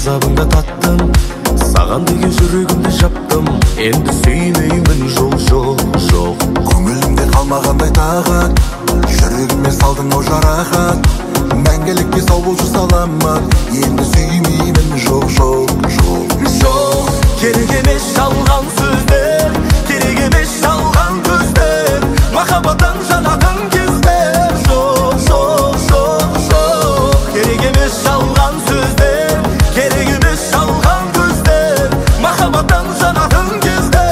азабыңды таттым, саған деген жүрегімді жаптым. Енді сүймеймін, жоқ, жоқ, жоқ. Көңілімде қалмағандай тағат, жүрегіме салдың ау жарақат. Мәңгілікке сау болшы саламат, енді сүймеймін, жоқ, жоқ, жоқ. Жоқ, керек емес жалған сөздер, керек емес жалған көздер, махаббаттан жанатын кездер. Жоқ, жоқ, жоқ, жоқ, керек емес жалған сөздер, керек емес жалған көздер, махаббаттан жанатын кездер.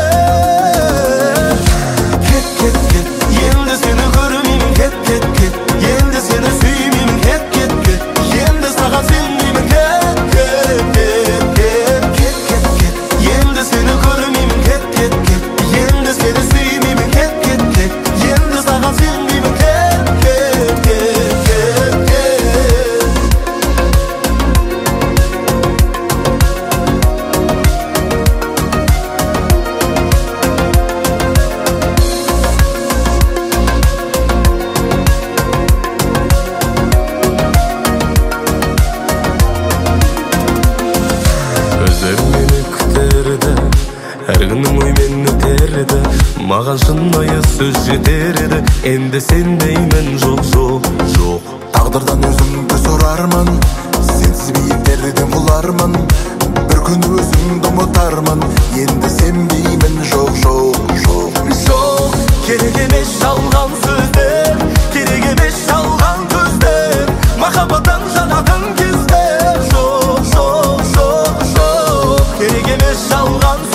Кет, кет, кет, енді сені көрмеймін, кет, кет, кет, енді сені сүймеймін, кет, кет, кет, енді саған сенбеймін, кет, кет, кет, кет, кет, кет, кет, енді сені көрмеймін, кет, кет, кет, енді сені сүймеймін, кет, кет, кет, енді саған сенбеймін, кет, кет, кет, кет, кет. Өзің мені күтерді, әр күнің оймен өтерді, маған шынайы сөз жетерді. Енді сенбеймін, жоқ, жоқ, жоқ. Тағдырдан өзімді сұрармын, сенсіз биіктерден құлармын. Бір күн өзіңді ұмытармын, енді сенбеймін, жоқ, жоқ, жоқ. Жоқ, керек емес жалған сөздер, керек емес жалған көздер, махаббаттан жанатын кездер. Жоқ, жоқ, жоқ, жоқ, керек емес жалған